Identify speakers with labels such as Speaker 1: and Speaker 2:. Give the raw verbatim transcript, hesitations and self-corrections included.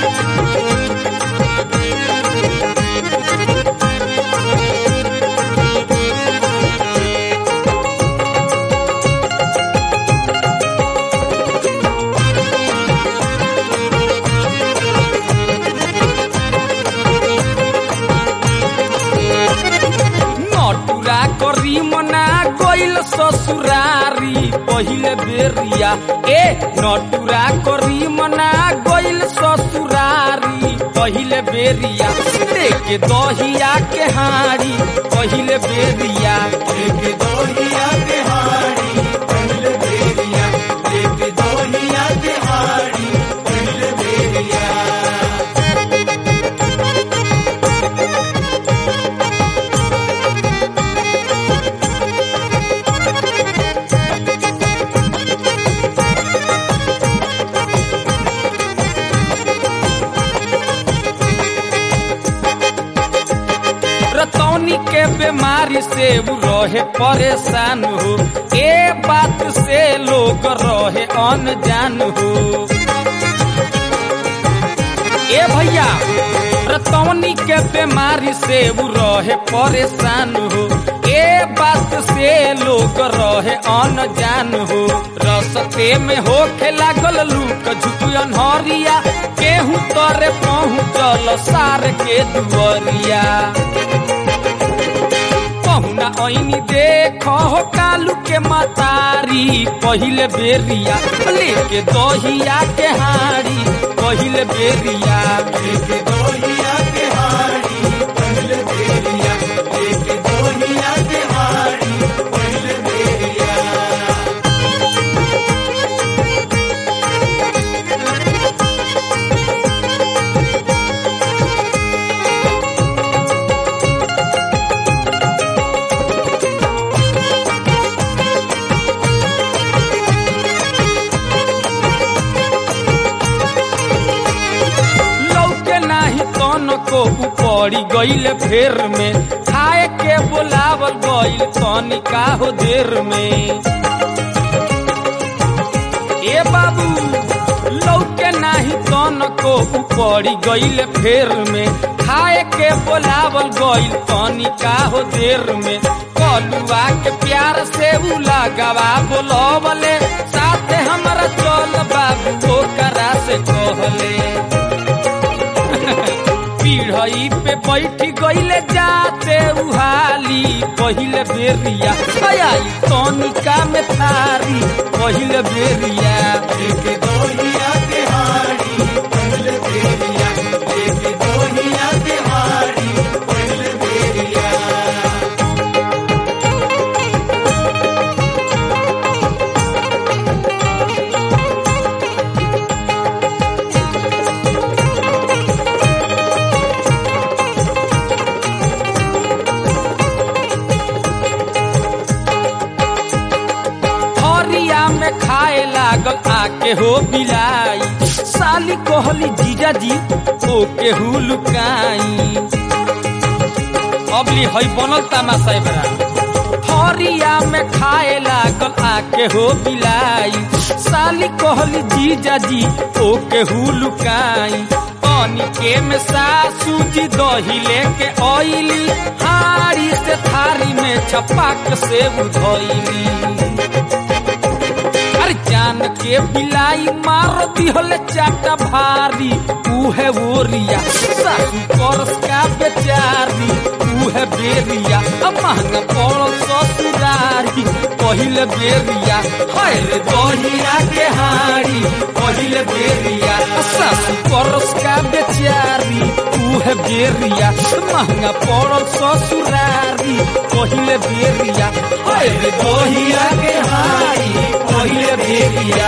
Speaker 1: ससुरारी पहिले बेरिया ए नटुरा करी मना गइल ससुरारी पहिले बेरिया लेके दहिया के हाड़ी पहिले बेरिया
Speaker 2: लेके दहिया के हाड़ी पहिले बेरिया लेके दहिया के हाड़ी पहिले बेरिया
Speaker 1: के बीमारी से वो रहे परेशान हो ए बात से लोग रहे अनजान हो ए भैया रतौनी के बीमारी से वो रहे परेशान हो ए बात से लोग रहे अनजान हो रस्ते में होखे लागल लूक झुक अनहरिया केहू तरे पहुँचल सार के दुआरिया पहुना ऐनी देखो हो कालू के मतारी पहिले बेरिया लेके दहिया के हाड़ी पहिले बेरिया
Speaker 2: लेके दहिया के हाड़ी पहिले बेरिया लेके दहिया के हाड़ी पहिले बेरिया
Speaker 1: को पड़ी गईल फेर में खाए के बोलावल गईल तनिका हो देर में ए बाबू लौके नाही तन को पड़ी गईल फेर में खाए के बोलावल गईल तनिका हो देर में कलुआ के प्यार से उ लगावा बोलवले साथे हमारा चल बाबू वो करा से कहले पीढ़ई पे बैठी गईले जाते उहाली पहिले बेरिया आई तनिका में थारी पहिले बेरिया
Speaker 2: लेके दहिया के हाड़ी पहिले बेरिया लेके दहिया के हाड़ी पहिले बेरिया
Speaker 1: खाए लागल आके हो बिलाई साली कहली जीजा जी ओ के हु लुकाई अबली हई बनल तमाशा बरा हरिया में खाए लागल आके हो बिलाई साली कहली जीजा जी ओ के हु लुकाई तनिके में सासू जी दही लेके आइली हाड़ी से थारी में छपाक से उधइली जान के बिलाई मार दिहले चाटा भारी उहे वोरिया सासू परस का बेचारी उहे बेरिया महंगा पड़ल ससुरारी पहिले बेरिया हाय रे दहिया के हाड़ी पहिले बेरिया सासू परस का बेचारी उहे बेरिया महंगा पड़ल ससुरारी पहिले बेरिया हाय रे दहिया के हाड़ी पहिले बेरिया